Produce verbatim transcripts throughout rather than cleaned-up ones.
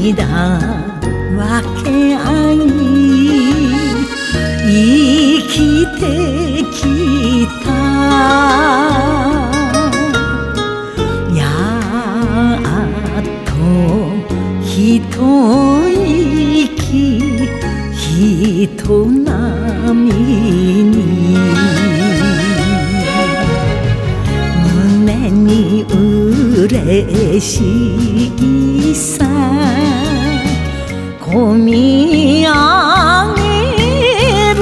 涙分け合い生きてきた。やっと一息ひと波に胸に嬉しさこみ上げる。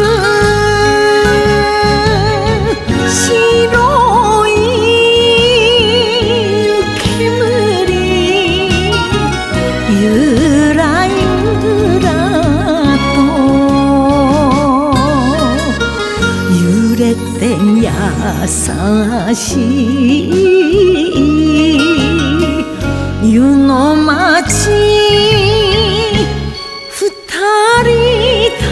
白い煙ゆらゆらと揺れて優しい湯の町二人旅。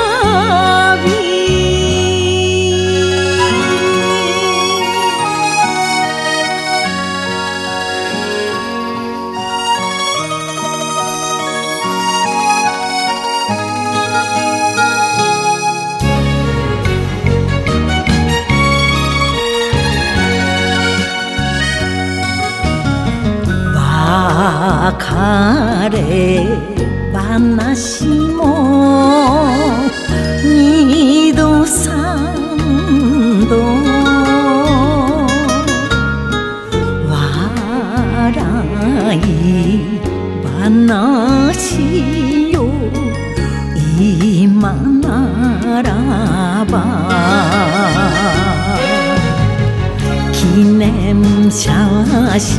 別れ話も二度三度笑い話よ今ならば記念写真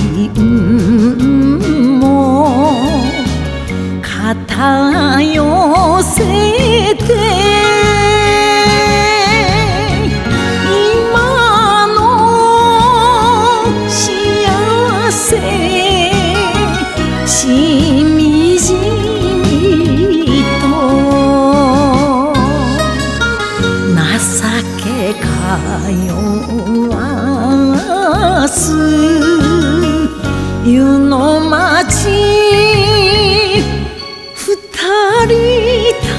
も肩寄せて今の幸せしみじみと情けかよわす湯の町二人旅。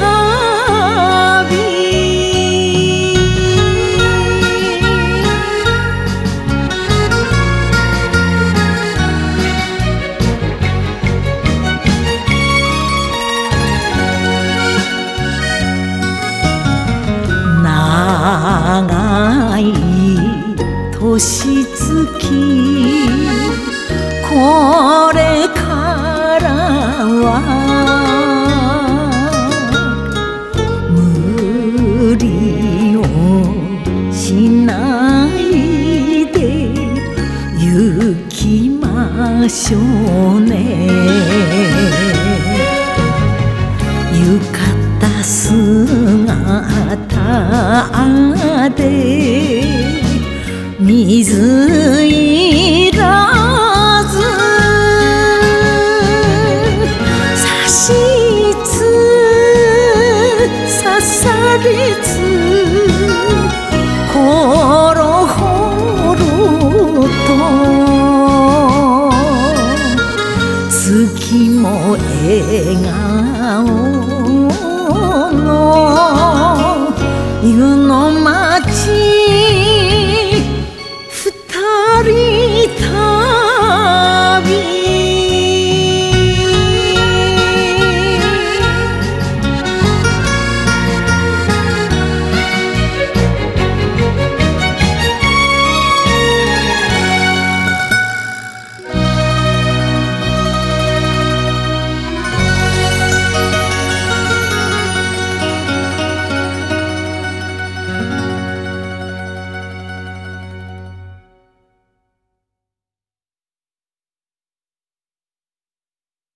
長い年月これからは無理をしないで行きましょうね。浴衣姿で水いらず差しつ刺されずほろほろと月も笑顔の湯の町